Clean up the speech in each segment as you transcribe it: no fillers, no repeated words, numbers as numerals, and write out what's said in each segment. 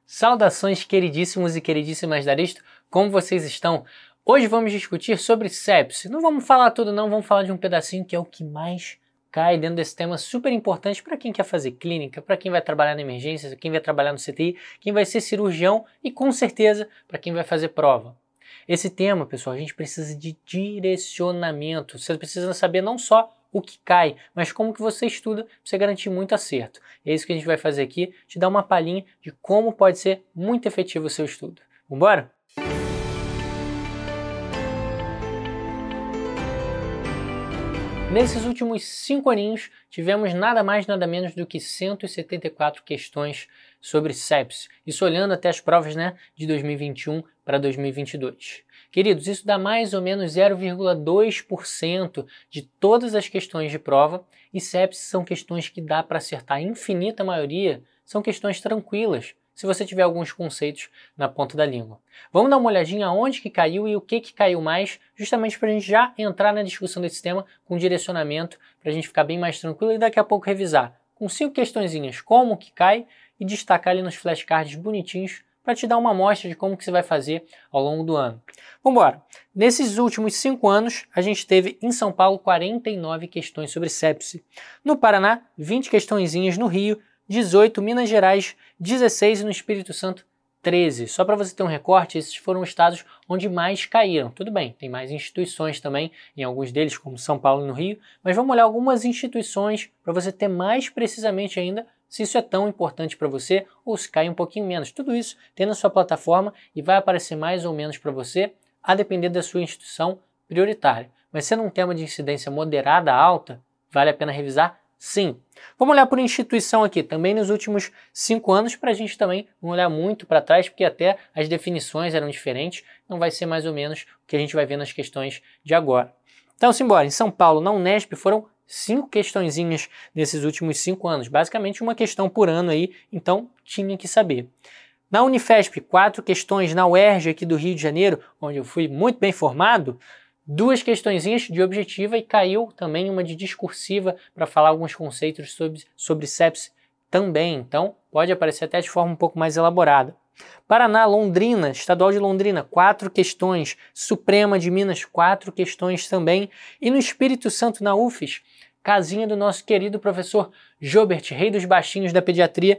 Saudações, queridíssimos e queridíssimas da Aristo, como vocês estão? Hoje vamos discutir sobre sepse. Não vamos falar tudo não, vamos falar de um pedacinho que é o que mais cai dentro desse tema super importante para quem quer fazer clínica, para quem vai trabalhar na emergência, quem vai trabalhar no CTI, quem vai ser cirurgião e com certeza para quem vai fazer prova. Esse tema, pessoal, a gente precisa de direcionamento. Você precisa saber não só o que cai, mas como que você estuda para você garantir muito acerto. E é isso que a gente vai fazer aqui, te dar uma palhinha de como pode ser muito efetivo o seu estudo. Vambora? Nesses últimos 5 aninhos, tivemos nada mais nada menos do que 174 questões sobre sepse. Isso olhando até as provas, de 2021 para 2022. Queridos, isso dá mais ou menos 0,2% de todas as questões de prova, e sepse são questões que dá para acertar. A infinita maioria são questões tranquilas, se você tiver alguns conceitos na ponta da língua. Vamos dar uma olhadinha aonde que caiu e o que caiu mais, justamente para a gente já entrar na discussão desse tema com direcionamento, para a gente ficar bem mais tranquilo e daqui a pouco revisar com 5 questõezinhas como que cai e destacar ali nos flashcards bonitinhos para te dar uma amostra de como que você vai fazer ao longo do ano. Vamos embora. Nesses últimos 5 anos, a gente teve em São Paulo 49 questões sobre sepse. No Paraná, 20 questõezinhas. No Rio, 18, Minas Gerais, 16 e no Espírito Santo, 13. Só para você ter um recorte, esses foram os estados onde mais caíram. Tudo bem, tem mais instituições também, em alguns deles, como São Paulo e no Rio, mas vamos olhar algumas instituições para você ter mais precisamente ainda se isso é tão importante para você ou se cai um pouquinho menos. Tudo isso tem na sua plataforma e vai aparecer mais ou menos para você, a depender da sua instituição prioritária. Mas sendo um tema de incidência moderada a alta, vale a pena revisar? Sim. Vamos olhar por instituição aqui, também nos últimos 5 anos, para a gente também não olhar muito para trás, porque até as definições eram diferentes, não vai ser mais ou menos o que a gente vai ver nas questões de agora. Então, simbora, em São Paulo, na Unesp, foram 5 questõezinhas nesses últimos 5 anos, basicamente uma questão por ano aí, então tinha que saber. Na Unifesp, 4 questões, na UERJ aqui do Rio de Janeiro, onde eu fui muito bem formado, 2 questõezinhas de objetiva e caiu também uma de discursiva para falar alguns conceitos sobre sepse também, então pode aparecer até de forma um pouco mais elaborada. Paraná, Londrina, Estadual de Londrina, 4 questões, Suprema de Minas, 4 questões também, e no Espírito Santo, na UFES, casinha do nosso querido professor Jobert, rei dos baixinhos da pediatria,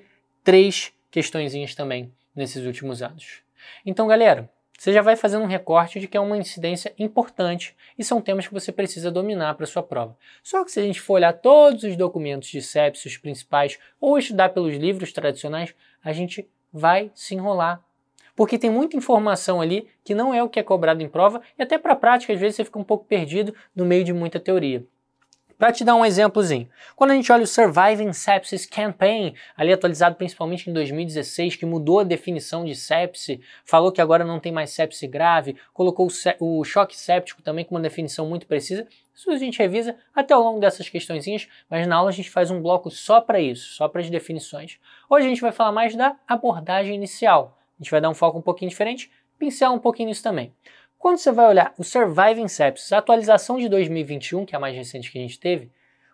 3 questõezinhas também nesses últimos anos. Então, galera, você já vai fazendo um recorte de que é uma incidência importante e são temas que você precisa dominar para a sua prova. Só que se a gente for olhar todos os documentos de sepse, os principais, ou estudar pelos livros tradicionais, a gente vai se enrolar. Porque tem muita informação ali que não é o que é cobrado em prova e até para a prática às vezes você fica um pouco perdido no meio de muita teoria. Para te dar um exemplozinho, quando a gente olha o Surviving Sepsis Campaign, ali atualizado principalmente em 2016, que mudou a definição de sepse, falou que agora não tem mais sepse grave, colocou o choque séptico também com uma definição muito precisa, isso a gente revisa até ao longo dessas questõezinhas, mas na aula a gente faz um bloco só para isso, só para as definições. Hoje a gente vai falar mais da abordagem inicial, a gente vai dar um foco um pouquinho diferente, pincelar um pouquinho nisso também. Quando você vai olhar o Surviving Sepsis, a atualização de 2021, que é a mais recente que a gente teve,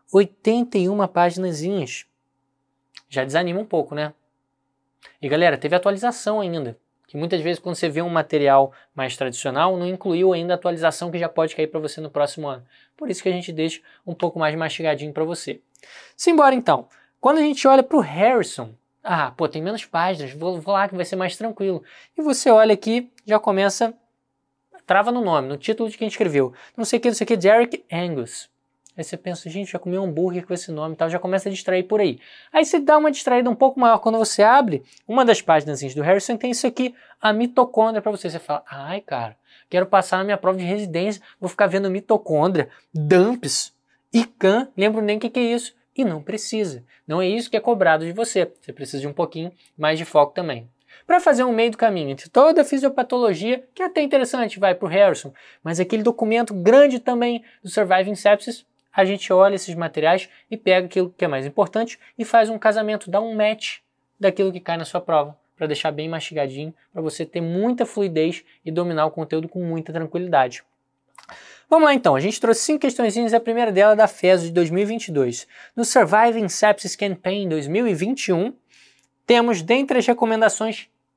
81 paginazinhas. Já desanima um pouco, né? E galera, teve atualização ainda, que muitas vezes quando você vê um material mais tradicional, não incluiu ainda a atualização que já pode cair para você no próximo ano. Por isso que a gente deixa um pouco mais mastigadinho para você. Simbora então. Quando a gente olha para o Harrison, tem menos páginas, vou lá que vai ser mais tranquilo. E você olha aqui, já começa... trava no nome, no título de quem escreveu. Não sei o que, Derek Angus. Aí você pensa, gente, já comi um hambúrguer com esse nome e tal, já começa a distrair por aí. Aí você dá uma distraída um pouco maior quando você abre uma das páginas do Harrison, tem isso aqui, a mitocôndria para você. Você fala, ai cara, quero passar na minha prova de residência, vou ficar vendo mitocôndria, dumps, ICAN, lembro nem o que é isso. E não precisa. Não é isso que é cobrado de você. Você precisa de um pouquinho mais de foco também. Para fazer um meio do caminho entre toda a fisiopatologia, que é até interessante, vai para o Harrison, mas aquele documento grande também do Surviving Sepsis, a gente olha esses materiais e pega aquilo que é mais importante e faz um casamento, dá um match daquilo que cai na sua prova, para deixar bem mastigadinho, para você ter muita fluidez e dominar o conteúdo com muita tranquilidade. Vamos lá então, a gente trouxe 5 questõezinhas, a primeira dela é da FESO de 2022. No Surviving Sepsis Campaign 2021, temos dentre as recomendações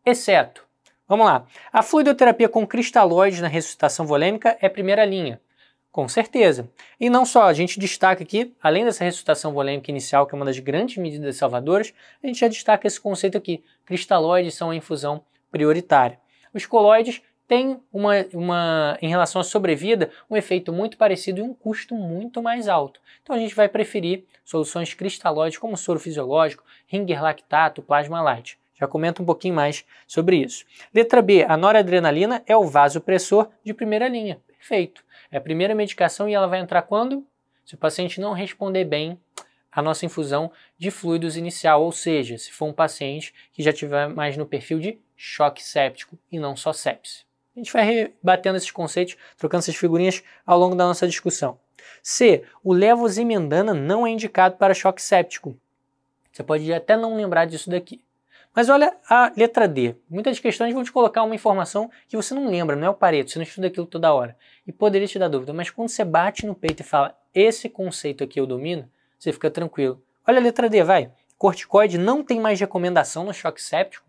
exceto, vamos lá, a fluidoterapia com cristalóides na ressuscitação volêmica é primeira linha. Com certeza. E não só, a gente destaca aqui, além dessa ressuscitação volêmica inicial, que é uma das grandes medidas salvadoras, a gente já destaca esse conceito aqui. Cristalóides são a infusão prioritária. Os coloides têm em relação à sobrevida, um efeito muito parecido e um custo muito mais alto. Então a gente vai preferir soluções cristalóides como soro fisiológico, ringer lactato, plasma light. Já comento um pouquinho mais sobre isso. Letra B, a noradrenalina é o vasopressor de primeira linha. Perfeito. É a primeira medicação e ela vai entrar quando? Se o paciente não responder bem à nossa infusão de fluidos inicial, ou seja, se for um paciente que já tiver mais no perfil de choque séptico e não só sepse. A gente vai rebatendo esses conceitos, trocando essas figurinhas ao longo da nossa discussão. C. O levosimendan não é indicado para choque séptico. Você pode até não lembrar disso daqui. Mas olha a letra D. Muitas questões vão te colocar uma informação que você não lembra, não é o Pareto, você não estuda aquilo toda hora. E poderia te dar dúvida, mas quando você bate no peito e fala, esse conceito aqui eu domino, você fica tranquilo. Olha a letra D, vai. Corticoide não tem mais recomendação no choque séptico?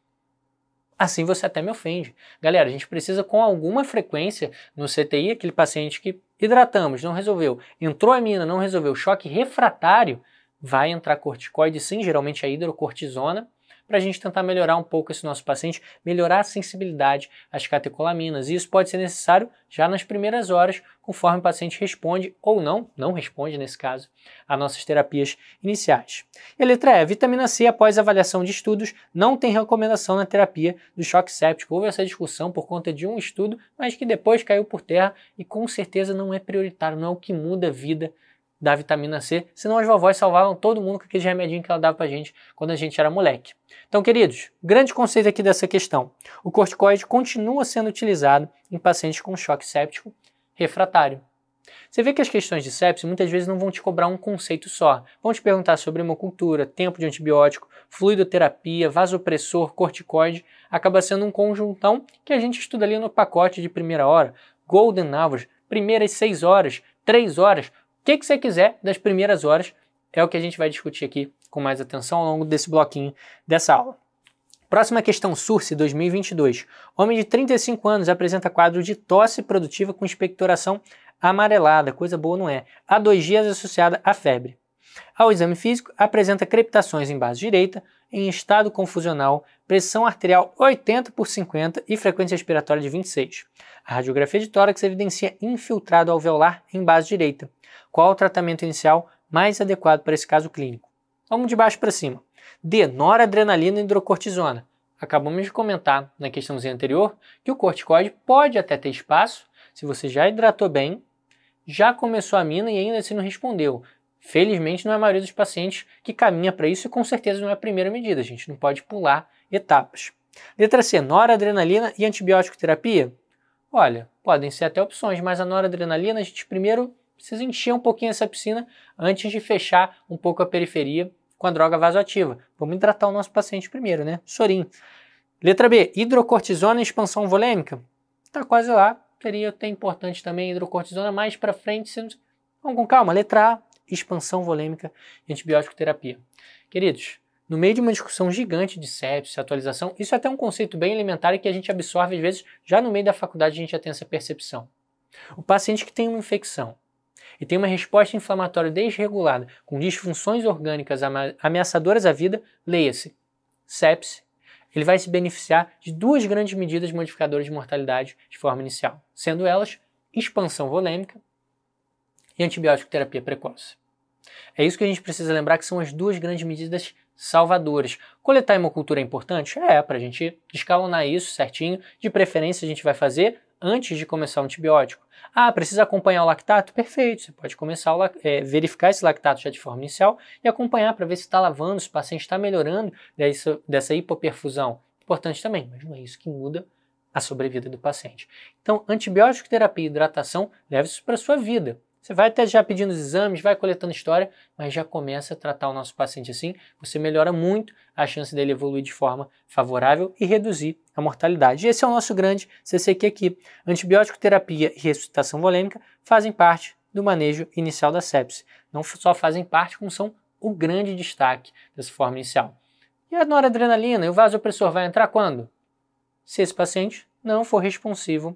Assim você até me ofende. Galera, a gente precisa com alguma frequência no CTI, aquele paciente que hidratamos, não resolveu, entrou amina, não resolveu, choque refratário, vai entrar corticoide sim, geralmente a hidrocortisona, para a gente tentar melhorar um pouco esse nosso paciente, melhorar a sensibilidade às catecolaminas. E isso pode ser necessário já nas primeiras horas, conforme o paciente responde ou não responde nesse caso, a nossas terapias iniciais. E a letra E, vitamina C, após avaliação de estudos, não tem recomendação na terapia do choque séptico. Houve essa discussão por conta de um estudo, mas que depois caiu por terra e com certeza não é prioritário, não é o que muda a vida da vitamina C, senão as vovós salvavam todo mundo com aquele remedinho que ela dava pra gente quando a gente era moleque. Então, queridos, grande conceito aqui dessa questão. O corticoide continua sendo utilizado em pacientes com choque séptico refratário. Você vê que as questões de sepse muitas vezes não vão te cobrar um conceito só. Vão te perguntar sobre hemocultura, tempo de antibiótico, fluidoterapia, vasopressor, corticoide. Acaba sendo um conjuntão que a gente estuda ali no pacote de primeira hora. Golden Hours, primeiras 6 horas, 3 horas. O que você quiser das primeiras horas é o que a gente vai discutir aqui com mais atenção ao longo desse bloquinho dessa aula. Próxima questão, SURSE 2022. Homem de 35 anos apresenta quadro de tosse produtiva com expectoração amarelada, coisa boa não é, há 2 dias associada à febre. Ao exame físico, apresenta crepitações em base direita, em estado confusional, pressão arterial 80/50 e frequência respiratória de 26. A radiografia de tórax evidencia infiltrado alveolar em base direita. Qual o tratamento inicial mais adequado para esse caso clínico? Vamos de baixo para cima. D. Noradrenalina e hidrocortisona. Acabamos de comentar na questãozinha anterior que o corticoide pode até ter espaço se você já hidratou bem, já começou a amina e ainda assim não respondeu. Felizmente não é a maioria dos pacientes que caminha para isso e com certeza não é a primeira medida, a gente não pode pular etapas. Letra C. Noradrenalina e antibiótico terapia? Olha, podem ser até opções, mas a noradrenalina a gente primeiro precisa encher um pouquinho essa piscina antes de fechar um pouco a periferia com a droga vasoativa. Vamos hidratar o nosso paciente primeiro, né? Sorim. Letra B. Hidrocortisona e expansão volêmica? Tá quase lá. Seria até importante também hidrocortisona mais para frente. Vamos com calma. Letra A. Expansão volêmica e antibiótico terapia. Queridos, no meio de uma discussão gigante de sepsis, atualização, isso é até um conceito bem elementar e que a gente absorve às vezes, já no meio da faculdade a gente já tem essa percepção. O paciente que tem uma infecção e tem uma resposta inflamatória desregulada, com disfunções orgânicas ameaçadoras à vida, leia-se, sepse, ele vai se beneficiar de 2 grandes medidas modificadoras de mortalidade de forma inicial, sendo elas expansão volêmica e antibiótico terapia precoce. É isso que a gente precisa lembrar que são as 2 grandes medidas salvadoras. Coletar hemocultura é importante? É, para a gente escalonar isso certinho, de preferência a gente vai fazer antes de começar o antibiótico. Ah, precisa acompanhar o lactato? Perfeito, você pode começar verificar esse lactato já de forma inicial e acompanhar para ver se está lavando, se o paciente está melhorando dessa hipoperfusão. Importante também, mas não é isso que muda a sobrevida do paciente. Então, antibiótico, terapia e hidratação, leve isso para a sua vida. Você vai até já pedindo os exames, vai coletando história, mas já começa a tratar o nosso paciente assim, você melhora muito a chance dele evoluir de forma favorável e reduzir a mortalidade. E esse é o nosso grande CCQ aqui. Antibiótico, terapia e ressuscitação volêmica fazem parte do manejo inicial da sepse. Não só fazem parte, como são o grande destaque dessa forma inicial. E a noradrenalina e o vasopressor vai entrar quando? Se esse paciente não for responsivo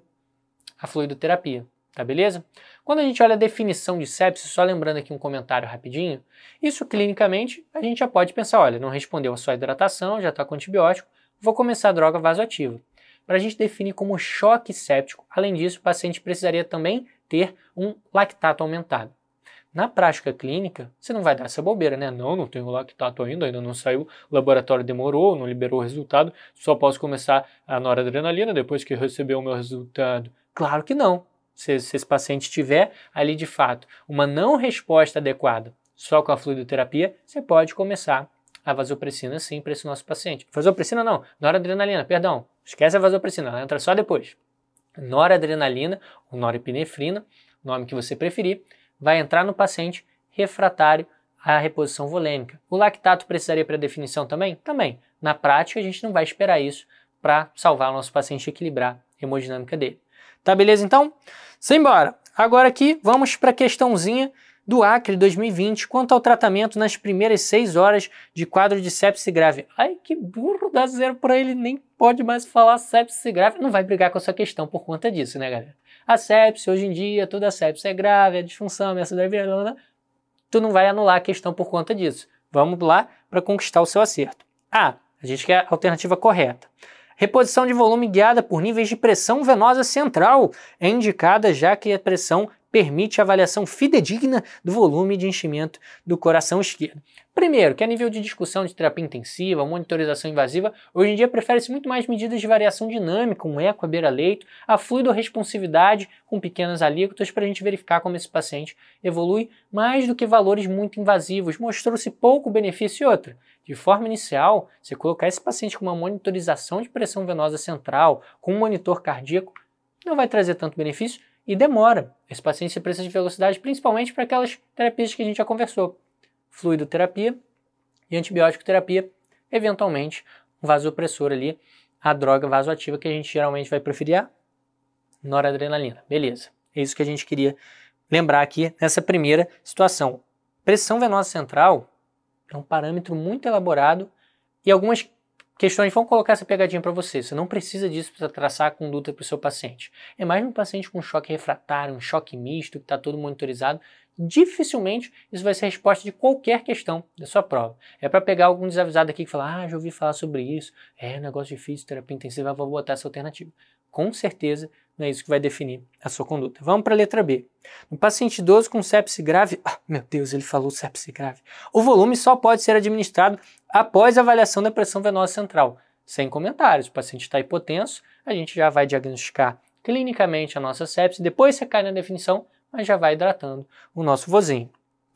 à fluidoterapia, tá beleza? Quando a gente olha a definição de sepsis, só lembrando aqui um comentário rapidinho, isso clinicamente a gente já pode pensar, olha, não respondeu a sua hidratação, já está com antibiótico, vou começar a droga vasoativa. Para a gente definir como choque séptico, além disso, o paciente precisaria também ter um lactato aumentado. Na prática clínica, você não vai dar essa bobeira, né? Não tenho lactato ainda não saiu, o laboratório demorou, não liberou o resultado, só posso começar a noradrenalina depois que receber o meu resultado. Claro que não. Se esse paciente tiver ali de fato uma não resposta adequada só com a fluidoterapia, você pode começar a vasopressina sim para esse nosso paciente. Vasopressina não, noradrenalina, perdão. Esquece a vasopressina, ela entra só depois. Noradrenalina ou norepinefrina, nome que você preferir, vai entrar no paciente refratário à reposição volêmica. O lactato precisaria para definição também? Também. Na prática, a gente não vai esperar isso para salvar o nosso paciente e equilibrar a hemodinâmica dele. Tá beleza então? Simbora! Agora aqui, vamos para a questãozinha do Acre 2020 quanto ao tratamento nas primeiras 6 horas de quadro de sepse grave. Ai, que burro, dá 0 para ele, nem pode mais falar sepse grave. Não vai brigar com essa questão por conta disso, né, galera? A sepse, hoje em dia, toda sepse é grave, é disfunção, ameaça da vida, tu não vai anular a questão por conta disso. Vamos lá para conquistar o seu acerto. A gente quer a alternativa correta. Reposição de volume guiada por níveis de pressão venosa central é indicada já que a pressão permite a avaliação fidedigna do volume de enchimento do coração esquerdo. Primeiro, que a nível de discussão de terapia intensiva, monitorização invasiva, hoje em dia prefere-se muito mais medidas de variação dinâmica, um eco à beira-leito, a fluidorresponsividade com pequenas alíquotas para a gente verificar como esse paciente evolui, mais do que valores muito invasivos. Mostrou-se pouco benefício e outra. De forma inicial, você colocar esse paciente com uma monitorização de pressão venosa central, com um monitor cardíaco, não vai trazer tanto benefício e demora. Esse paciente precisa de velocidade, principalmente para aquelas terapias que a gente já conversou. Fluidoterapia e antibiótico terapia, eventualmente um vasopressor ali, a droga vasoativa que a gente geralmente vai preferir a noradrenalina. Beleza, é isso que a gente queria lembrar aqui nessa primeira situação. Pressão venosa central é um parâmetro muito elaborado e algumas questões vão colocar essa pegadinha para você. Você não precisa disso para traçar a conduta para o seu paciente. É mais um paciente com choque refratário, um choque misto, que está todo monitorizado. Dificilmente isso vai ser a resposta de qualquer questão da sua prova. É para pegar algum desavisado aqui que fala, já ouvi falar sobre isso, é um negócio difícil, terapia intensiva, vou botar essa alternativa. Com certeza não é isso que vai definir a sua conduta. Vamos para a letra B. No paciente idoso com sepse grave, meu Deus, ele falou sepse grave, o volume só pode ser administrado após a avaliação da pressão venosa central. Sem comentários, o paciente está hipotenso, a gente já vai diagnosticar clinicamente a nossa sepse, depois você cai na definição, mas já vai hidratando o nosso vozinho.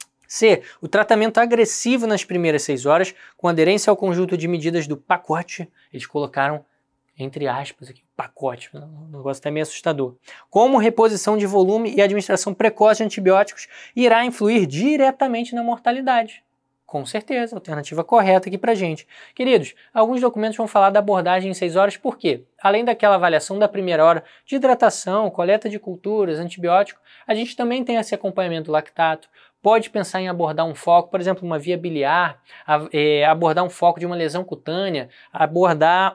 C. O tratamento agressivo nas primeiras 6 horas, com aderência ao conjunto de medidas do pacote, eles colocaram entre aspas aqui, pacote, um negócio até meio assustador. Como reposição de volume e administração precoce de antibióticos irá influir diretamente na mortalidade. Com certeza, alternativa correta aqui pra gente. Queridos, alguns documentos vão falar da abordagem em 6 horas, por quê? Além daquela avaliação da primeira hora de hidratação, coleta de culturas, antibiótico, a gente também tem esse acompanhamento do lactato, pode pensar em abordar um foco, por exemplo, uma via biliar, abordar um foco de uma lesão cutânea, abordar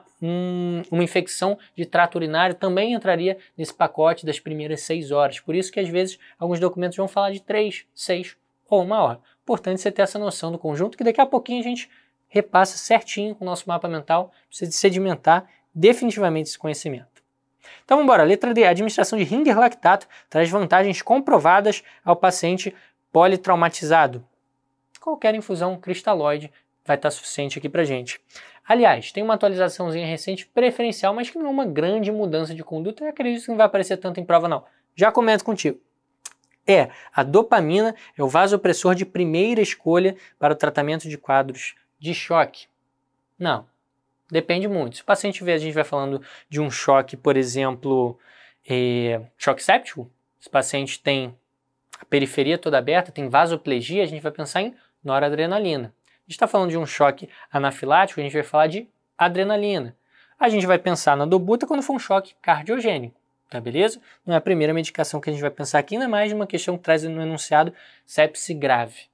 uma infecção de trato urinário, também entraria nesse pacote das primeiras 6 horas. Por isso que às vezes alguns documentos vão falar de 3, 6 ou 1 hora. Importante você ter essa noção do conjunto, que daqui a pouquinho a gente repassa certinho com o nosso mapa mental, precisa de sedimentar definitivamente esse conhecimento. Então vamos embora, letra D, a administração de Ringer lactato traz vantagens comprovadas ao paciente politraumatizado. Qualquer infusão cristalóide vai estar suficiente aqui pra gente. Aliás, tem uma atualizaçãozinha recente preferencial, mas que não é uma grande mudança de conduta, eu acredito que não vai aparecer tanto em prova não. Já comento contigo. A dopamina é o vasopressor de primeira escolha para o tratamento de quadros de choque? Não, depende muito. Se o paciente vê, a gente vai falando de um choque, por exemplo, choque séptico, se o paciente tem a periferia toda aberta, tem vasoplegia, a gente vai pensar em noradrenalina. A gente está falando de um choque anafilático, a gente vai falar de adrenalina. A gente vai pensar na dobuta quando for um choque cardiogênico. Tá, beleza? Não é a primeira medicação que a gente vai pensar aqui, não é mais uma questão que traz no enunciado sepse grave.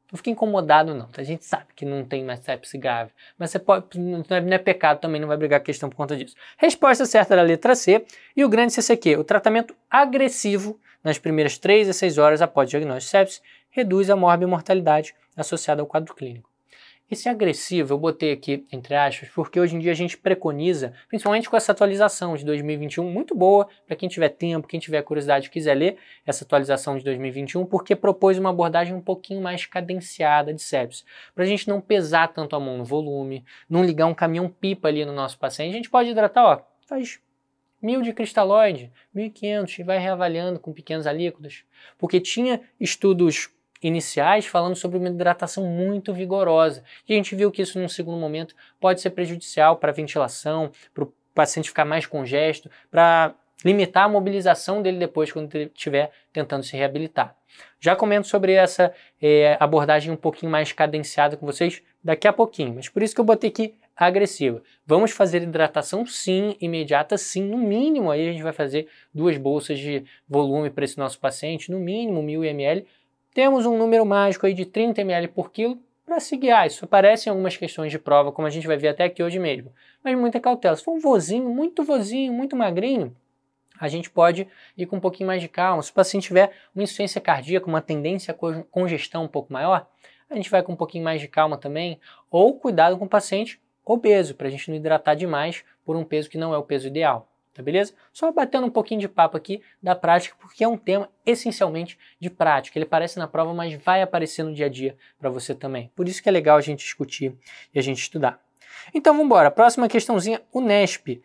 Não fique incomodado não, a gente sabe que não tem mais sepse grave, mas você pode, não é pecado também, não vai brigar com a questão por conta disso. Resposta certa era a letra C e o grande CCQ, o tratamento agressivo nas primeiras 3 a 6 horas após o diagnóstico de sepse reduz a mortalidade associada ao quadro clínico. Esse agressivo eu botei aqui entre aspas porque hoje em dia a gente preconiza, principalmente com essa atualização de 2021, muito boa para quem tiver tempo, quem tiver curiosidade e quiser ler essa atualização de 2021, porque propôs uma abordagem um pouquinho mais cadenciada de sepse, para a gente não pesar tanto a mão no volume, não ligar um caminhão-pipa ali no nosso paciente. A gente pode hidratar, ó, faz 1000 de cristalóide, 1500 e vai reavaliando com pequenas alíquotas, porque tinha estudos iniciais falando sobre uma hidratação muito vigorosa. E a gente viu que isso num segundo momento pode ser prejudicial para a ventilação, para o paciente ficar mais congesto, para limitar a mobilização dele depois quando ele estiver tentando se reabilitar. Já comento sobre essa abordagem um pouquinho mais cadenciada com vocês daqui a pouquinho, mas por isso que eu botei aqui agressiva. Vamos fazer hidratação sim, imediata sim, no mínimo aí a gente vai fazer 2 bolsas de volume para esse nosso paciente, no mínimo 1000 ml. Temos um número mágico aí de 30 ml por quilo para se guiar. Isso aparece em algumas questões de prova, como a gente vai ver até aqui hoje mesmo. Mas muita cautela. Se for um vozinho, muito magrinho, a gente pode ir com um pouquinho mais de calma. Se o paciente tiver uma insuficiência cardíaca, uma tendência a congestão um pouco maior, a gente vai com um pouquinho mais de calma também. Ou cuidado com o paciente obeso, para a gente não hidratar demais por um peso que não é o peso ideal. Tá beleza? Só batendo um pouquinho de papo aqui da prática, porque é um tema essencialmente de prática. Ele aparece na prova, mas vai aparecer no dia a dia para você também. Por isso que é legal a gente discutir e a gente estudar. Então vamos embora. Próxima questãozinha, UNESP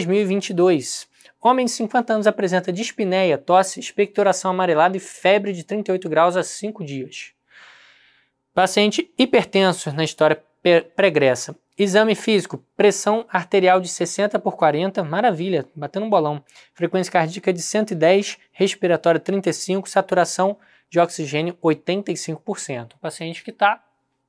2022. Homem de 50 anos apresenta dispneia, tosse, expectoração amarelada e febre de 38 graus há 5 dias. Paciente hipertenso na história pregressa. Exame físico, pressão arterial de 60 por 40, maravilha, batendo um bolão. Frequência cardíaca de 110, respiratória 35, saturação de oxigênio 85%. Paciente que está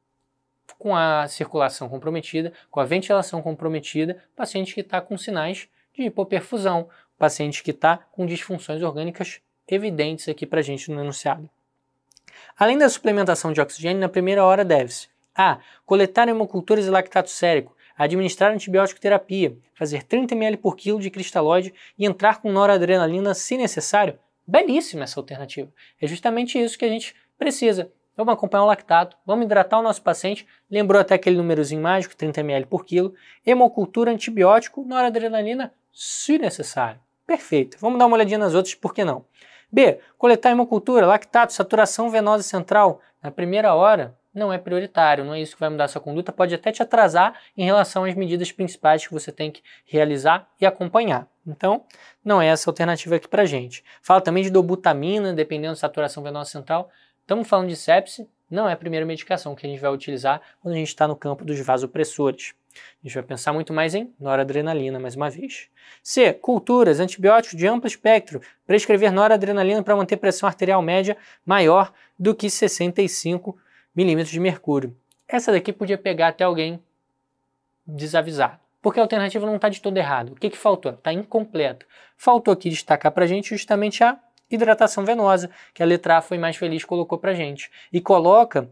com a circulação comprometida, com a ventilação comprometida, paciente que está com sinais de hipoperfusão, paciente que está com disfunções orgânicas evidentes aqui para a gente no enunciado. Além da suplementação de oxigênio, na primeira hora deve-se a. Coletar hemoculturas e lactato sérico, administrar antibiótico terapia, fazer 30 ml por quilo de cristalóide e entrar com noradrenalina se necessário. Belíssima essa alternativa. É justamente isso que a gente precisa. Vamos acompanhar o lactato, vamos hidratar o nosso paciente, lembrou até aquele númerozinho mágico, 30 ml por quilo, hemocultura, antibiótico, noradrenalina se necessário. Perfeito. Vamos dar uma olhadinha nas outras, por que não? B. Coletar hemocultura, lactato, saturação venosa central. Na primeira hora, não é prioritário, não é isso que vai mudar a sua conduta, pode até te atrasar em relação às medidas principais que você tem que realizar e acompanhar. Então, não é essa alternativa aqui pra gente. Fala também de dobutamina, dependendo da saturação venosa central. Estamos falando de sepse, não é a primeira medicação que a gente vai utilizar quando a gente está no campo dos vasopressores. A gente vai pensar muito mais em noradrenalina, mais uma vez. C. Culturas, antibióticos de amplo espectro. Prescrever noradrenalina para manter pressão arterial média maior do que 65 milímetros de mercúrio. Essa daqui podia pegar até alguém desavisado, porque a alternativa não está de todo errado. O que faltou? Está incompleta. Faltou aqui destacar para a gente justamente a hidratação venosa, que a letra A foi mais feliz, colocou para a gente. E coloca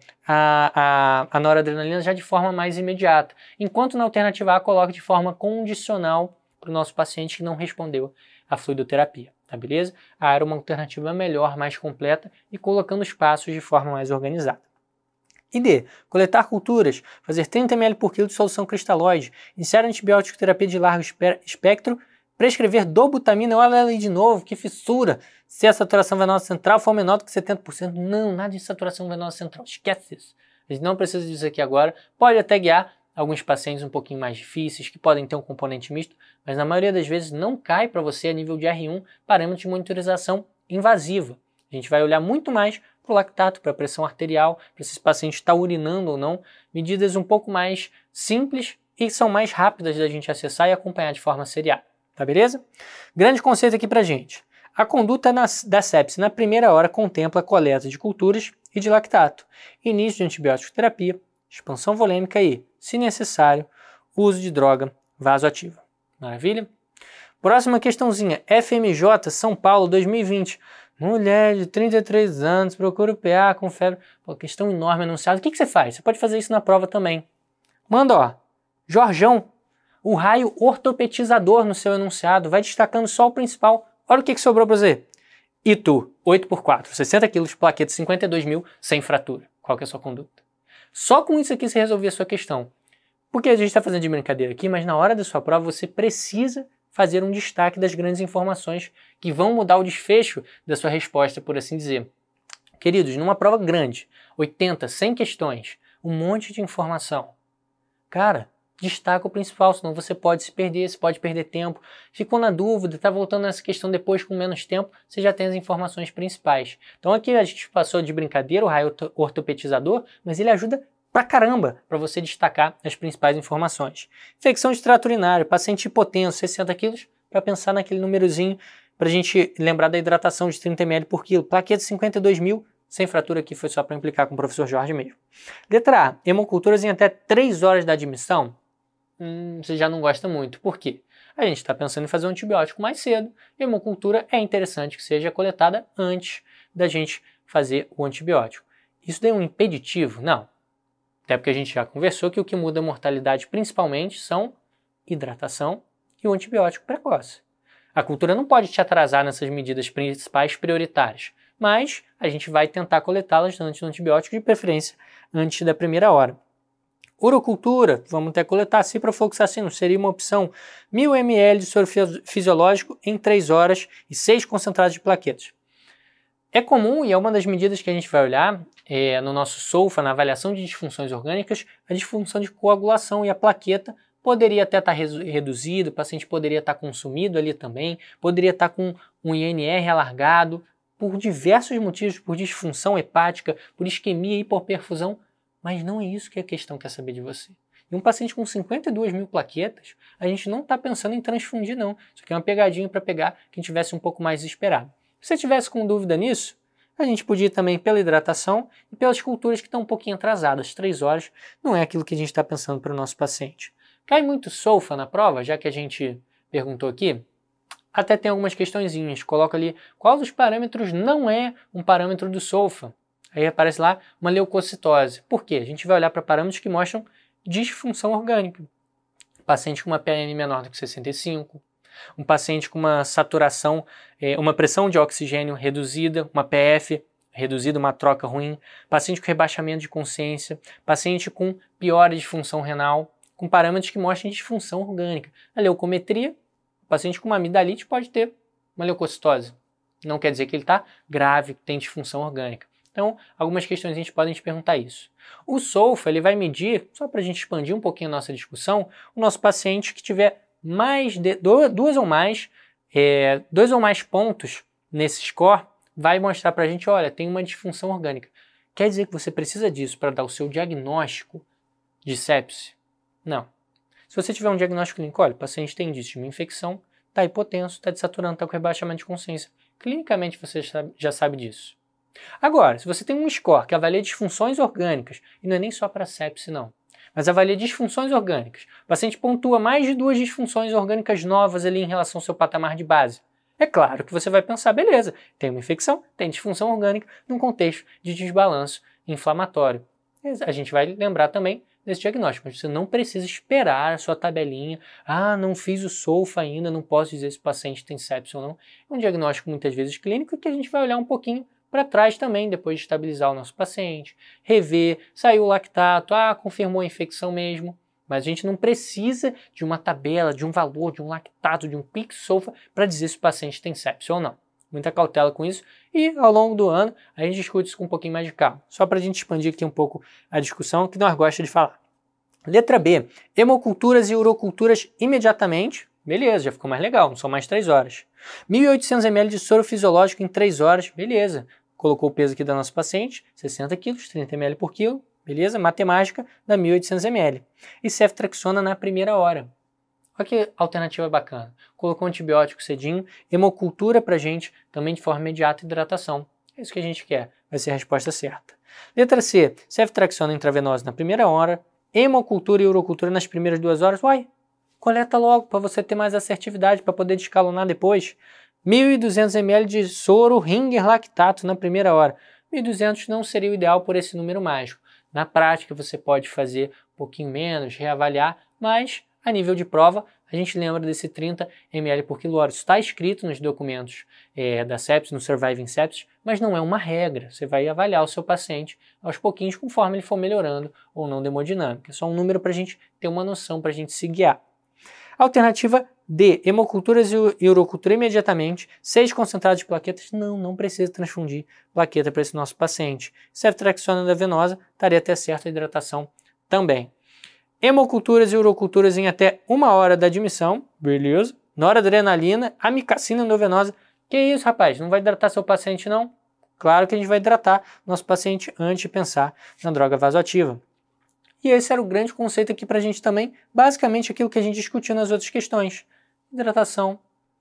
a noradrenalina já de forma mais imediata, enquanto na alternativa A coloca de forma condicional para o nosso paciente que não respondeu à fluidoterapia. Tá beleza? A A era uma alternativa melhor, mais completa e colocando os passos de forma mais organizada. E D. Coletar culturas, fazer 30 ml por quilo de solução cristalóide, iniciar antibiótico terapia de largo espectro, prescrever dobutamina. Olha ali de novo, que fissura! Se a saturação venosa central for menor do que 70%, não, nada de saturação venosa central, esquece isso. A gente não precisa disso aqui agora, pode até guiar alguns pacientes um pouquinho mais difíceis, que podem ter um componente misto, mas na maioria das vezes não cai para você a nível de R1, parâmetro de monitorização invasiva. A gente vai olhar muito mais para o lactato, para a pressão arterial, para se esse paciente está urinando ou não, medidas um pouco mais simples e são mais rápidas da gente acessar e acompanhar de forma seriada, tá beleza? Grande conceito aqui pra gente. A conduta da sepse na primeira hora contempla a coleta de culturas e de lactato, início de antibiótico terapia, expansão volêmica e, se necessário, uso de droga vasoativa. Maravilha? Próxima questãozinha, FMJ São Paulo 2020. Mulher de 33 anos, procura o PA com febre. Pô, questão enorme anunciada. O que você faz? Você pode fazer isso na prova também. Manda, ó, Jorjão, o raio ortopetizador no seu enunciado. Vai destacando só o principal. Olha o que sobrou para você. Itu, 8x4, 60 quilos, plaqueta 52 mil, sem fratura. Qual que é a sua conduta? Só com isso aqui você resolvia a sua questão. Porque a gente está fazendo de brincadeira aqui, mas na hora da sua prova você precisa fazer um destaque das grandes informações que vão mudar o desfecho da sua resposta, por assim dizer. Queridos, numa prova grande, 80, 100 questões, um monte de informação. Cara, destaca o principal, senão você pode se perder, você pode perder tempo. Ficou na dúvida, está voltando nessa questão depois com menos tempo, você já tem as informações principais. Então aqui a gente passou de brincadeira o raio ortopetizador, mas ele ajuda pra caramba para você destacar as principais informações. Infecção de trato urinário, paciente hipotenso, 60 quilos, para pensar naquele númerozinho, para a gente lembrar da hidratação de 30 ml por quilo. Plaqueta 52 mil, sem fratura aqui, foi só para implicar com o professor Jorge mesmo. Letra A, hemoculturas em até 3 horas da admissão. Você já não gosta muito. Por quê? A gente está pensando em fazer um antibiótico mais cedo. E a hemocultura é interessante que seja coletada antes da gente fazer o antibiótico. Isso daí é um impeditivo? Não. Até porque a gente já conversou que o que muda a mortalidade principalmente são hidratação e o antibiótico precoce. A cultura não pode te atrasar nessas medidas principais prioritárias, mas a gente vai tentar coletá-las antes do antibiótico, de preferência antes da primeira hora. Urocultura, vamos até coletar ciprofloxacino, seria uma opção. 1000 ml de soro fisiológico em 3 horas e 6 concentrados de plaquetas. É comum e é uma das medidas que a gente vai olhar no nosso SOFA, na avaliação de disfunções orgânicas, a disfunção de coagulação, e a plaqueta poderia até estar reduzida, o paciente poderia estar consumido ali também, poderia estar com um INR alargado, por diversos motivos, por disfunção hepática, por isquemia e hipoperfusão, mas não é isso que a questão quer saber de você. E um paciente com 52 mil plaquetas, a gente não está pensando em transfundir não, isso aqui é uma pegadinha para pegar quem tivesse um pouco mais esperado. Se você tivesse com dúvida nisso, a gente podia ir também pela hidratação e pelas culturas que estão um pouquinho atrasadas. 3 horas não é aquilo que a gente está pensando para o nosso paciente. Cai muito SOFA na prova, já que a gente perguntou aqui? Até tem algumas questõezinhas. Coloca ali qual dos parâmetros não é um parâmetro do SOFA. Aí aparece lá uma leucocitose. Por quê? A gente vai olhar para parâmetros que mostram disfunção orgânica. Paciente com uma PN menor do que 65. Um paciente com uma saturação, uma pressão de oxigênio reduzida, uma PF reduzida, uma troca ruim, paciente com rebaixamento de consciência, paciente com piora de função renal, com parâmetros que mostrem disfunção orgânica. A leucometria, o paciente com uma amidalite pode ter uma leucocitose. Não quer dizer que ele está grave, tem disfunção orgânica. Então, algumas questões a gente pode te perguntar isso. O SOFA, ele vai medir, só para a gente expandir um pouquinho a nossa discussão, o nosso paciente que tiver dois ou mais pontos nesse score, vai mostrar para a gente, olha, tem uma disfunção orgânica. Quer dizer que você precisa disso para dar o seu diagnóstico de sepse? Não. Se você tiver um diagnóstico clínico, olha, o paciente tem indício de uma infecção, está hipotenso, está desaturando, está com rebaixamento de consciência. Clinicamente você já sabe disso. Agora, se você tem um score que avalia disfunções orgânicas, e não é nem só para sepse não, mas avalia disfunções orgânicas, o paciente pontua mais de 2 disfunções orgânicas novas ali em relação ao seu patamar de base. É claro que você vai pensar, beleza, tem uma infecção, tem disfunção orgânica num contexto de desbalanço inflamatório. A gente vai lembrar também desse diagnóstico, mas você não precisa esperar a sua tabelinha, não fiz o SOFA ainda, não posso dizer se o paciente tem sepse ou não. É um diagnóstico muitas vezes clínico que a gente vai olhar um pouquinho para trás também, depois de estabilizar o nosso paciente, rever, saiu o lactato, confirmou a infecção mesmo, mas a gente não precisa de uma tabela, de um valor, de um lactato, de um PIC-SOFA para dizer se o paciente tem sepse ou não. Muita cautela com isso e ao longo do ano a gente discute isso com um pouquinho mais de calma, só para a gente expandir aqui um pouco a discussão que nós gostamos de falar. Letra B, hemoculturas e uroculturas imediatamente. Beleza, já ficou mais legal, não são mais 3 horas. 1.800 ml de soro fisiológico em 3 horas, beleza. Colocou o peso aqui da nossa paciente, 60 quilos, 30 ml por quilo, beleza? Matemática dá 1.800 ml. E ceftriaxona na primeira hora. Olha que alternativa bacana. Colocou antibiótico cedinho, hemocultura pra gente, também de forma imediata, hidratação. É isso que a gente quer, vai ser a resposta certa. Letra C, ceftriaxona intravenosa na primeira hora, hemocultura e urocultura nas primeiras 2 horas. Uai, coleta logo para você ter mais assertividade, para poder descalonar depois. 1.200 ml de soro Ringer lactato na primeira hora. 1.200 não seria o ideal por esse número mágico. Na prática você pode fazer um pouquinho menos, reavaliar, mas a nível de prova a gente lembra desse 30 ml por quilo hora. Isso está escrito nos documentos da sepsis, no Surviving Sepsis, mas não é uma regra. Você vai avaliar o seu paciente aos pouquinhos conforme ele for melhorando ou não da hemodinâmica. É só um número para a gente ter uma noção, para a gente se guiar. Alternativa D, hemoculturas e urocultura imediatamente. 6 concentrados de plaquetas, não precisa transfundir plaqueta para esse nosso paciente. Ceftriaxona venosa, estaria até certo a hidratação também. Hemoculturas e uroculturas em até 1 hora da admissão, beleza. Noradrenalina, amicacina endovenosa. Que isso, rapaz, não vai hidratar seu paciente não? Claro que a gente vai hidratar nosso paciente antes de pensar na droga vasoativa. E esse era o grande conceito aqui para a gente também, basicamente aquilo que a gente discutiu nas outras questões. Hidratação,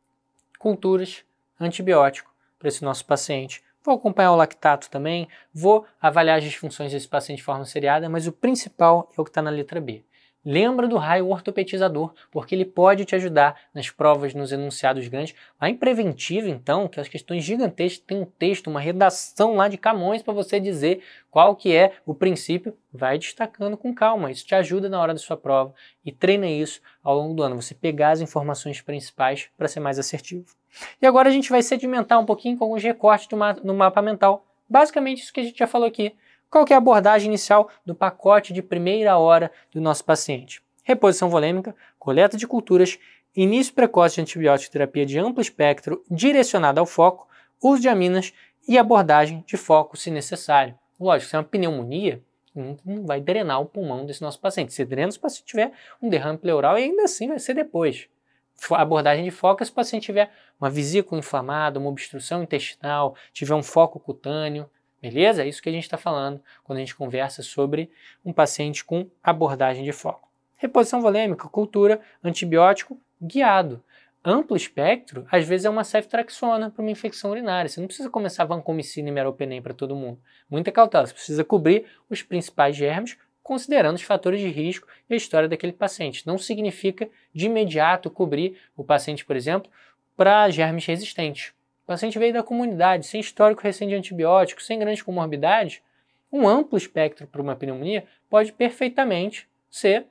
culturas, antibiótico para esse nosso paciente. Vou acompanhar o lactato também, vou avaliar as disfunções desse paciente de forma seriada, mas o principal é o que está na letra B. Lembra do raio ortopetizador, porque ele pode te ajudar nas provas, nos enunciados grandes. Lá em preventiva, então, que as questões gigantescas, tem um texto, uma redação lá de Camões para você dizer qual que é o princípio. Vai destacando com calma, isso te ajuda na hora da sua prova e treina isso ao longo do ano, você pegar as informações principais para ser mais assertivo. E agora a gente vai sedimentar um pouquinho com alguns recortes no mapa mental. Basicamente isso que a gente já falou aqui. Qual que é a abordagem inicial do pacote de primeira hora do nosso paciente? Reposição volêmica, coleta de culturas, início precoce de antibiótico terapia de amplo espectro direcionada ao foco, uso de aminas e abordagem de foco se necessário. Lógico, se é uma pneumonia, não vai drenar o pulmão desse nosso paciente. Se drena, se o paciente tiver um derrame pleural e ainda assim vai ser depois. A abordagem de foco é se o paciente tiver uma vesícula inflamada, uma obstrução intestinal, tiver um foco cutâneo. Beleza? É isso que a gente está falando quando a gente conversa sobre um paciente com abordagem de foco. Reposição volêmica, cultura, antibiótico guiado. Amplo espectro, às vezes é uma ceftriaxona para uma infecção urinária. Você não precisa começar vancomicina e meropenem para todo mundo. Muita cautela, você precisa cobrir os principais germes, considerando os fatores de risco e a história daquele paciente. Não significa de imediato cobrir o paciente, por exemplo, para germes resistentes. O paciente veio da comunidade, sem histórico recente de antibióticos, sem grandes comorbidades, um amplo espectro para uma pneumonia pode perfeitamente ser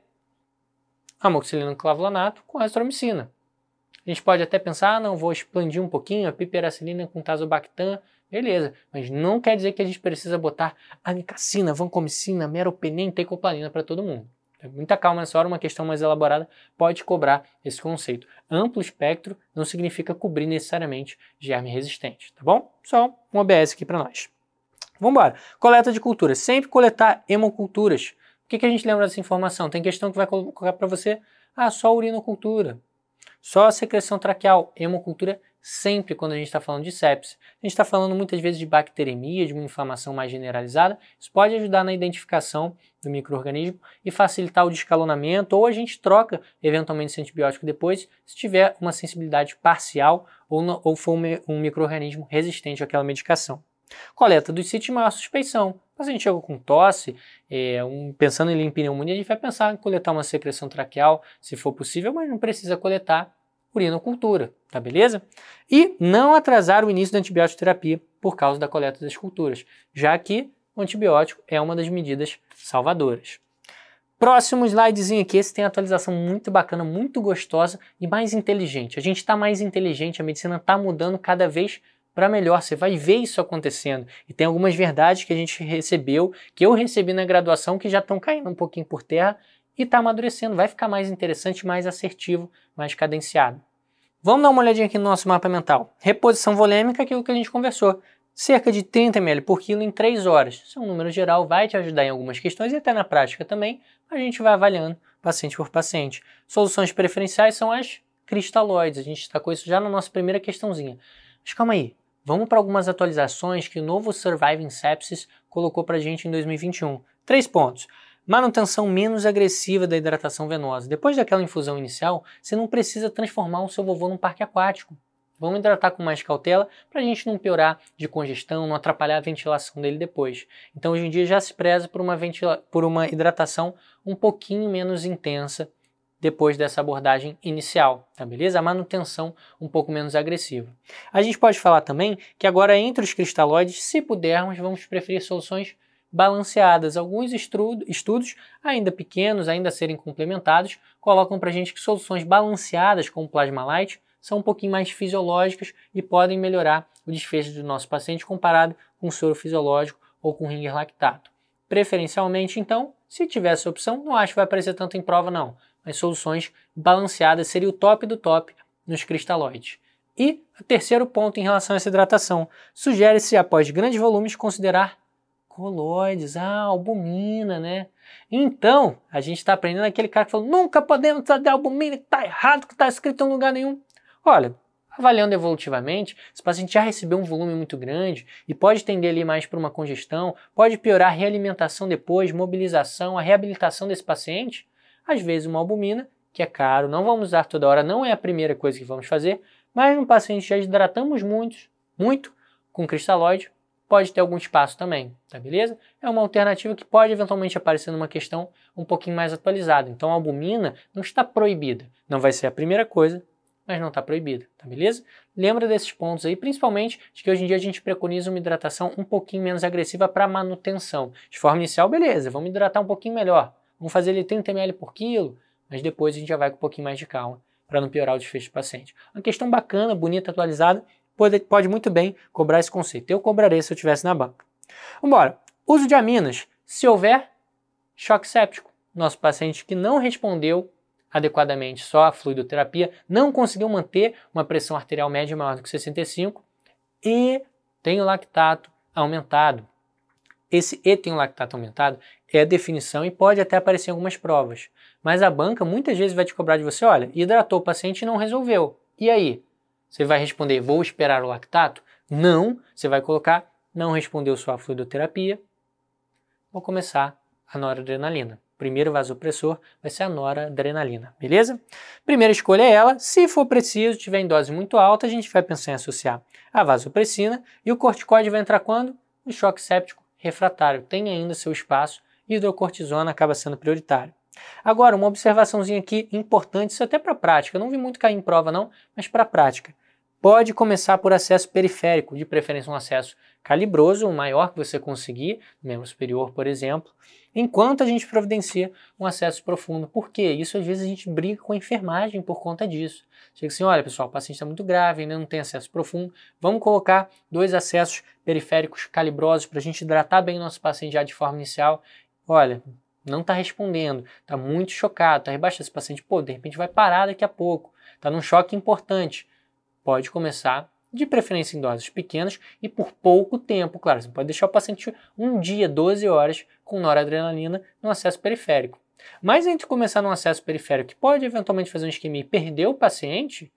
amoxicilina clavulanato com azitromicina. A gente pode até pensar, não, vou expandir um pouquinho a piperacilina com tazobactam, beleza, mas não quer dizer que a gente precisa botar amicacina, vancomicina, meropenem, teicoplanin para todo mundo. Muita calma nessa hora, uma questão mais elaborada pode cobrar esse conceito. Amplo espectro não significa cobrir necessariamente germe resistente, tá bom? Só um OBS aqui para nós. Vamos embora. Coleta de culturas. Sempre coletar hemoculturas. O que a gente lembra dessa informação? Tem questão que vai colocar para você, só urinocultura, só a secreção traqueal, hemocultura sempre quando a gente está falando de sepsis. A gente está falando muitas vezes de bacteremia, de uma inflamação mais generalizada. Isso pode ajudar na identificação do micro-organismo e facilitar o descalonamento, ou a gente troca eventualmente esse antibiótico depois, se tiver uma sensibilidade parcial ou for um micro-organismo resistente àquela medicação. Coleta dos sítios de maior suspeição. O paciente chegou com tosse, pensando em pneumonia, a gente vai pensar em coletar uma secreção traqueal, se for possível, mas não precisa coletar urinocultura, tá beleza? E não atrasar o início da antibiótico terapia por causa da coleta das culturas, já que o antibiótico é uma das medidas salvadoras. Próximo slidezinho aqui, esse tem atualização muito bacana, muito gostosa e mais inteligente. A gente está mais inteligente, a medicina está mudando cada vez para melhor, você vai ver isso acontecendo. E tem algumas verdades que a gente recebeu, que eu recebi na graduação, que já estão caindo um pouquinho por terra e está amadurecendo, vai ficar mais interessante, mais assertivo, mais cadenciado. Vamos dar uma olhadinha aqui no nosso mapa mental. Reposição volêmica, aquilo que a gente conversou. Cerca de 30 ml por quilo em 3 horas. Isso é um número geral, vai te ajudar em algumas questões e até na prática também. A gente vai avaliando paciente por paciente. Soluções preferenciais são as cristalóides. A gente destacou isso já na nossa primeira questãozinha. Mas calma aí. Vamos para algumas atualizações que o novo Surviving Sepsis colocou para a gente em 2021. 3 pontos. Manutenção menos agressiva da hidratação venosa. Depois daquela infusão inicial, você não precisa transformar o seu vovô num parque aquático. Vamos hidratar com mais cautela para a gente não piorar de congestão, não atrapalhar a ventilação dele depois. Então hoje em dia já se preza por uma hidratação um pouquinho menos intensa depois dessa abordagem inicial, tá beleza? A manutenção um pouco menos agressiva. A gente pode falar também que agora entre os cristalóides, se pudermos, vamos preferir soluções balanceadas. Alguns estudos, ainda pequenos, ainda a serem complementados, colocam para a gente que soluções balanceadas, como Plasma Light, são um pouquinho mais fisiológicas e podem melhorar o desfecho do nosso paciente comparado com soro fisiológico ou com ringer lactato. Preferencialmente, então, se tiver essa opção, não acho que vai aparecer tanto em prova não, mas soluções balanceadas seria o top do top nos cristalóides. E o terceiro ponto em relação a essa hidratação, sugere-se após grandes volumes considerar colóides, albumina, né? Então, a gente está aprendendo aquele cara que falou, nunca podemos tratar albumina, que está errado, que está escrito em lugar nenhum. Olha, avaliando evolutivamente, esse paciente já recebeu um volume muito grande e pode tender ali mais para uma congestão, pode piorar a realimentação depois, mobilização, a reabilitação desse paciente. Às vezes uma albumina, que é caro, não vamos usar toda hora, não é a primeira coisa que vamos fazer, mas no paciente já hidratamos muito com cristalóide, pode ter algum espaço também, tá beleza? É uma alternativa que pode eventualmente aparecer numa questão um pouquinho mais atualizada. Então a albumina não está proibida, não vai ser a primeira coisa, mas não está proibida, tá beleza? Lembra desses pontos aí, principalmente de que hoje em dia a gente preconiza uma hidratação um pouquinho menos agressiva para manutenção. De forma inicial, beleza, vamos hidratar um pouquinho melhor, vamos fazer ele 30 ml por quilo, mas depois a gente já vai com um pouquinho mais de calma para não piorar o desfecho do paciente. Uma questão bacana, bonita, atualizada, pode muito bem cobrar esse conceito. Eu cobraria se eu estivesse na banca. Vambora. Uso de aminas. Se houver choque séptico, nosso paciente que não respondeu adequadamente só a fluidoterapia, não conseguiu manter uma pressão arterial média maior do que 65 e tem o lactato aumentado. Esse E tem o lactato aumentado é a definição e pode até aparecer em algumas provas. Mas a banca muitas vezes vai te cobrar de você, olha, hidratou o paciente e não resolveu. E aí? Você vai responder, vou esperar o lactato? Não, você vai colocar, não respondeu sua fluidoterapia, vou começar a noradrenalina. Primeiro vasopressor vai ser a noradrenalina, beleza? Primeira escolha é ela, se for preciso, tiver em dose muito alta, a gente vai pensar em associar a vasopressina e o corticoide vai entrar quando? No choque séptico refratário, tem ainda seu espaço e hidrocortisona acaba sendo prioritário. Agora, uma observaçãozinha aqui importante, isso até para a prática, eu não vi muito cair em prova não, mas para a prática. Pode começar por acesso periférico, de preferência um acesso calibroso, o maior que você conseguir, membro superior, por exemplo, enquanto a gente providencia um acesso profundo. Por quê? Isso às vezes a gente briga com a enfermagem por conta disso. Chega assim, olha pessoal, o paciente está muito grave, ainda não tem acesso profundo, vamos colocar 2 acessos periféricos calibrosos para a gente hidratar bem o nosso paciente já de forma inicial. Olha, não está respondendo, está muito chocado, está rebaixado esse paciente, de repente vai parar daqui a pouco, está num choque importante. Pode começar, de preferência em doses pequenas e por pouco tempo, claro, você pode deixar o paciente um dia, 12 horas, com noradrenalina no acesso periférico. Mas entre começar num acesso periférico, que pode eventualmente fazer um isquemia e perder o paciente,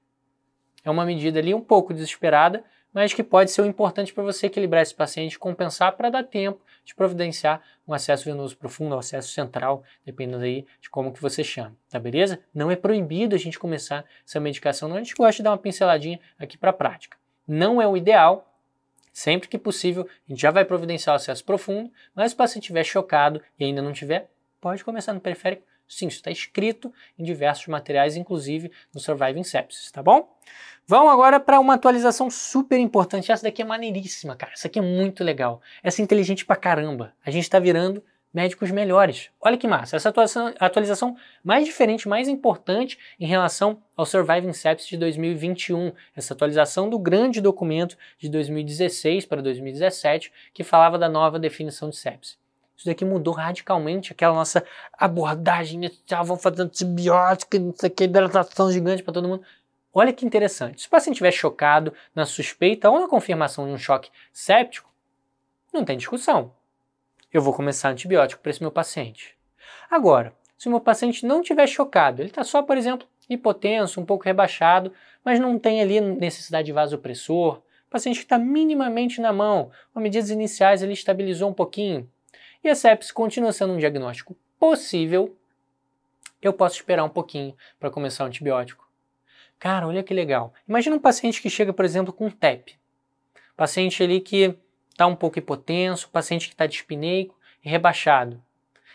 é uma medida ali um pouco desesperada, mas que pode ser o importante para você equilibrar esse paciente, compensar para dar tempo de providenciar um acesso venoso profundo, um acesso central, dependendo aí de como que você chama, tá beleza? Não é proibido a gente começar essa medicação, não, a gente gosta de dar uma pinceladinha aqui para a prática. Não é o ideal, sempre que possível a gente já vai providenciar o acesso profundo, mas se o paciente estiver chocado e ainda não tiver, pode começar no periférico. Sim, isso está escrito em diversos materiais, inclusive no Surviving Sepsis, tá bom? Vamos agora para uma atualização super importante. Essa daqui é maneiríssima, cara. Essa aqui é muito legal. Essa é inteligente pra caramba. A gente está virando médicos melhores. Olha que massa. Essa atualização mais diferente, mais importante em relação ao Surviving Sepsis de 2021. Essa atualização do grande documento de 2016 para 2017, que falava da nova definição de sepsis. Isso daqui mudou radicalmente aquela nossa abordagem inicial, vamos fazer antibiótico, não sei o que, hidratação gigante para todo mundo. Olha que interessante, se o paciente estiver chocado na suspeita ou na confirmação de um choque séptico, não tem discussão. Eu vou começar antibiótico para esse meu paciente. Agora, se o meu paciente não estiver chocado, ele está só, por exemplo, hipotenso, um pouco rebaixado, mas não tem ali necessidade de vasopressor, o paciente que está minimamente na mão, com medidas iniciais ele estabilizou um pouquinho, e a sepsis continua sendo um diagnóstico possível, eu posso esperar um pouquinho para começar o antibiótico. Cara, olha que legal. Imagina um paciente que chega, por exemplo, com TEP. Paciente ali que está um pouco hipotenso, paciente que está dispineico e rebaixado.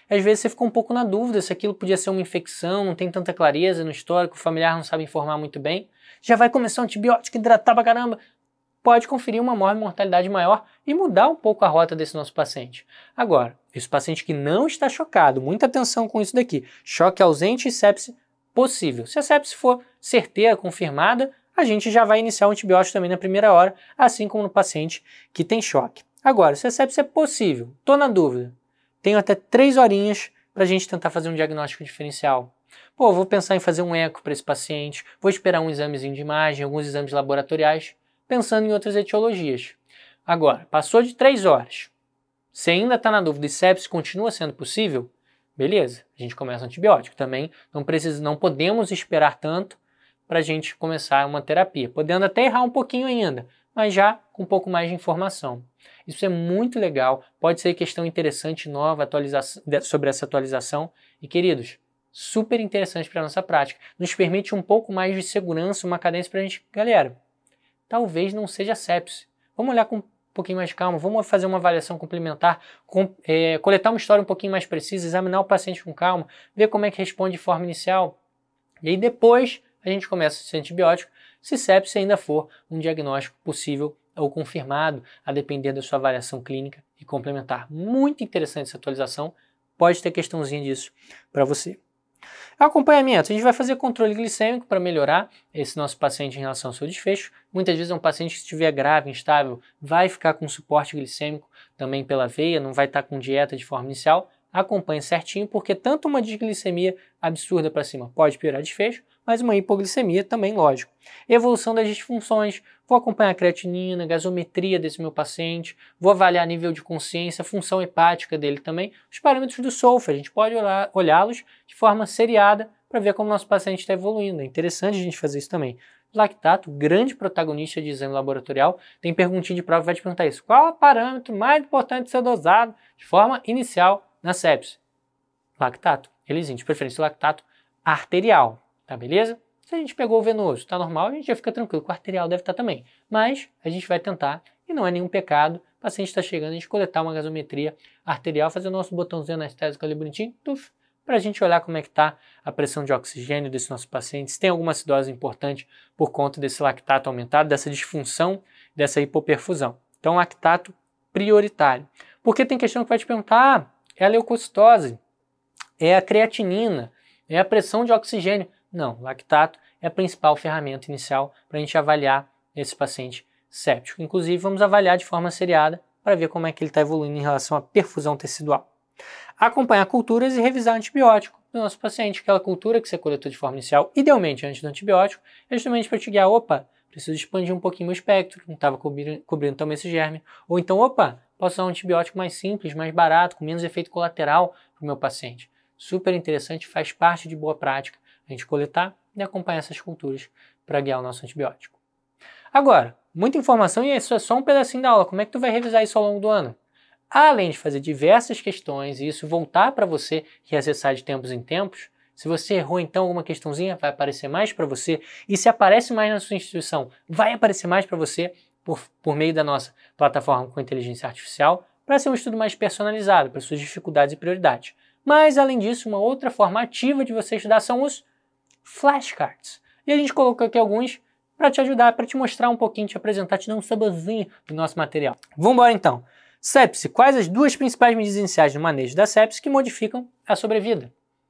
e às vezes você ficou um pouco na dúvida se aquilo podia ser uma infecção, não tem tanta clareza no histórico, o familiar não sabe informar muito bem, já vai começar um antibiótico, hidratar pra caramba, pode conferir uma mortalidade maior e mudar um pouco a rota desse nosso paciente. Agora, esse paciente que não está chocado, muita atenção com isso daqui, choque ausente e sepse possível. Se a sepse for certeira, confirmada, a gente já vai iniciar o antibiótico também na primeira hora, assim como no paciente que tem choque. Agora, se a sepse é possível, estou na dúvida, tenho até 3 horinhas para a gente tentar fazer um diagnóstico diferencial. Pô, vou pensar em fazer um eco para esse paciente, vou esperar um examezinho de imagem, alguns exames laboratoriais, pensando em outras etiologias. Agora, passou de 3 horas, se ainda está na dúvida e sepse continua sendo possível, beleza, a gente começa o antibiótico. Também não podemos esperar tanto para a gente começar uma terapia, podendo até errar um pouquinho ainda, mas já com um pouco mais de informação. Isso é muito legal, pode ser questão interessante, nova, sobre essa atualização. E queridos, super interessante para a nossa prática. Nos permite um pouco mais de segurança, uma cadência para a gente. Galera, talvez não seja sepse. Vamos olhar com um pouquinho mais de calma, vamos fazer uma avaliação complementar, coletar uma história um pouquinho mais precisa, examinar o paciente com calma, ver como é que responde de forma inicial. E aí depois a gente começa esse antibiótico, se sepse ainda for um diagnóstico possível ou confirmado, a depender da sua avaliação clínica e complementar. Muito interessante essa atualização, pode ter questãozinha disso para você. Acompanhamento, a gente vai fazer controle glicêmico para melhorar esse nosso paciente em relação ao seu desfecho. Muitas vezes é um paciente que, se estiver grave, instável, vai ficar com suporte glicêmico também pela veia, não vai estar com dieta de forma inicial. Acompanhe certinho, porque tanto uma desglicemia absurda para cima pode piorar desfecho, mas uma hipoglicemia também, lógico. Evolução das disfunções, vou acompanhar a creatinina, gasometria desse meu paciente, vou avaliar nível de consciência, função hepática dele também, os parâmetros do SOFA, a gente pode olhá-los de forma seriada para ver como nosso paciente está evoluindo. É interessante a gente fazer isso também. Lactato, grande protagonista de exame laboratorial, tem perguntinha de prova que vai te perguntar isso. Qual é o parâmetro mais importante de ser dosado de forma inicial na sepse? Lactato, de preferência lactato arterial, tá beleza? Se a gente pegou o venoso, tá normal, a gente já fica tranquilo, o arterial deve estar também. Mas a gente vai tentar, e não é nenhum pecado, o paciente está chegando, a gente coletar uma gasometria arterial, fazer o nosso botãozinho anestésico ali bonitinho, para a gente olhar como é que está a pressão de oxigênio desse nosso paciente, se tem alguma acidose importante por conta desse lactato aumentado, dessa disfunção, dessa hipoperfusão. Então, lactato prioritário. Porque tem questão que vai te perguntar, é a leucocitose, é a creatinina, é a pressão de oxigênio. Não, lactato é a principal ferramenta inicial para a gente avaliar esse paciente séptico. Inclusive, vamos avaliar de forma seriada para ver como é que ele está evoluindo em relação à perfusão tecidual. Acompanhar culturas e revisar antibiótico do nosso paciente. Aquela cultura que você coletou de forma inicial, idealmente antes do antibiótico, é justamente para te guiar, preciso expandir um pouquinho o espectro, que não estava cobrindo também esse germe. Ou então, posso usar um antibiótico mais simples, mais barato, com menos efeito colateral para o meu paciente. Super interessante, faz parte de boa prática a gente coletar e acompanhar essas culturas para guiar o nosso antibiótico. Agora, muita informação e isso é só um pedacinho da aula. Como é que tu vai revisar isso ao longo do ano? Além de fazer diversas questões e isso voltar para você reacessar de tempos em tempos, se você errou então alguma questãozinha, vai aparecer mais para você. E se aparece mais na sua instituição, vai aparecer mais para você por meio da nossa plataforma com inteligência artificial, para ser um estudo mais personalizado, para suas dificuldades e prioridades. Mas, além disso, uma outra forma ativa de você estudar são os flashcards. E a gente colocou aqui alguns para te ajudar, para te mostrar um pouquinho, te apresentar, te dar um saborzinho do nosso material. Vamos embora então. Sepse. Quais as duas principais medidas iniciais no manejo da sepse que modificam a sobrevida?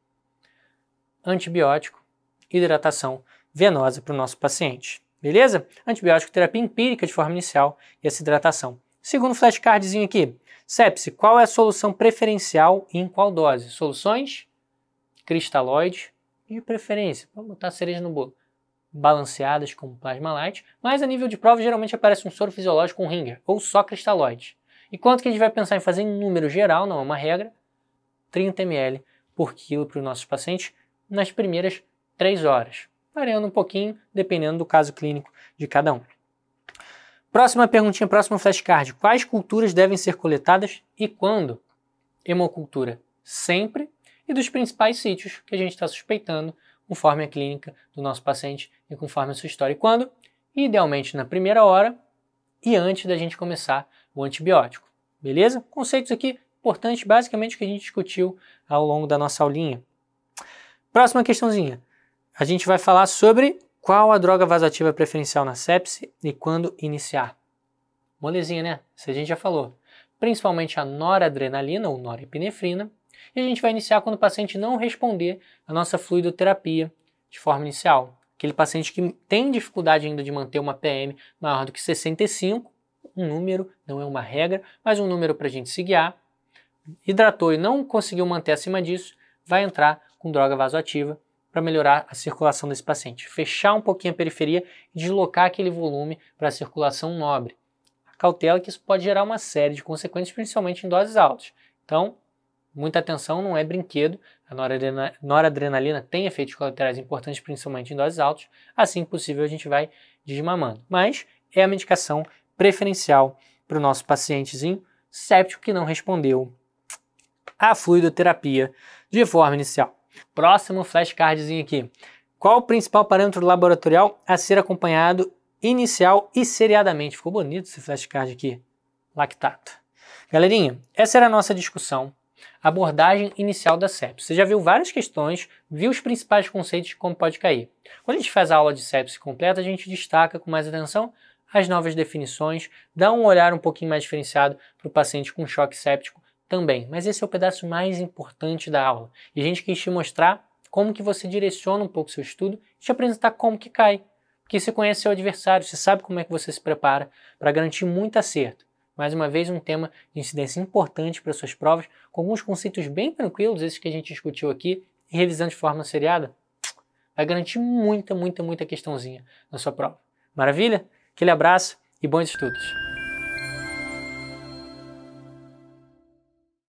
Antibiótico, hidratação venosa para o nosso paciente. Beleza? Antibiótico, terapia empírica de forma inicial e essa hidratação. Segundo flashcardzinho aqui. Sepse. Qual é a solução preferencial e em qual dose? Soluções cristalóides e de preferência, vamos botar cereja no bolo, balanceadas como plasma light, mas a nível de prova geralmente aparece um soro fisiológico com ringer ou só cristalóides. E quanto que a gente vai pensar em fazer em número geral, não é uma regra, 30 ml por quilo para os nossos pacientes nas primeiras 3 horas, variando um pouquinho dependendo do caso clínico de cada um. Próxima perguntinha, próximo flashcard. Quais culturas devem ser coletadas e quando? Hemocultura sempre e dos principais sítios que a gente está suspeitando conforme a clínica do nosso paciente e conforme a sua história. E quando? Idealmente na primeira hora e antes da gente começar o antibiótico. Beleza? Conceitos aqui importante, basicamente, o que a gente discutiu ao longo da nossa aulinha. Próxima questãozinha. A gente vai falar sobre qual a droga vasoativa preferencial na sepse e quando iniciar. Molezinha, né? Isso a gente já falou. Principalmente a noradrenalina ou norepinefrina. E a gente vai iniciar quando o paciente não responder a nossa fluidoterapia de forma inicial. Aquele paciente que tem dificuldade ainda de manter uma PM maior do que 65, um número, não é uma regra, mas um número para a gente se guiar. Hidratou e não conseguiu manter acima disso, vai entrar com droga vasoativa para melhorar a circulação desse paciente. Fechar um pouquinho a periferia e deslocar aquele volume para a circulação nobre. Cautela que isso pode gerar uma série de consequências, principalmente em doses altas. Então, muita atenção, não é brinquedo. A noradrenalina tem efeitos colaterais importantes, principalmente em doses altas. Assim que possível, a gente vai desmamando. Mas é a medicação preferencial para o nosso pacientezinho séptico que não respondeu à fluidoterapia de forma inicial. Próximo flashcardzinho aqui. Qual o principal parâmetro laboratorial a ser acompanhado inicial e seriadamente? Ficou bonito esse flashcard aqui. Lactato. Galerinha, essa era a nossa discussão. Abordagem inicial da sepse. Você já viu várias questões, viu os principais conceitos de como pode cair. Quando a gente faz a aula de sepse completa, a gente destaca com mais atenção as novas definições, dá um olhar um pouquinho mais diferenciado para o paciente com choque séptico também. Mas esse é o pedaço mais importante da aula. E a gente quis te mostrar como que você direciona um pouco o seu estudo e te apresentar como que cai. Porque você conhece seu adversário, você sabe como é que você se prepara para garantir muito acerto. Mais uma vez, um tema de incidência importante para suas provas, com alguns conceitos bem tranquilos, esses que a gente discutiu aqui, e revisando de forma seriada, vai garantir muita questãozinha na sua prova. Maravilha? Aquele abraço e bons estudos!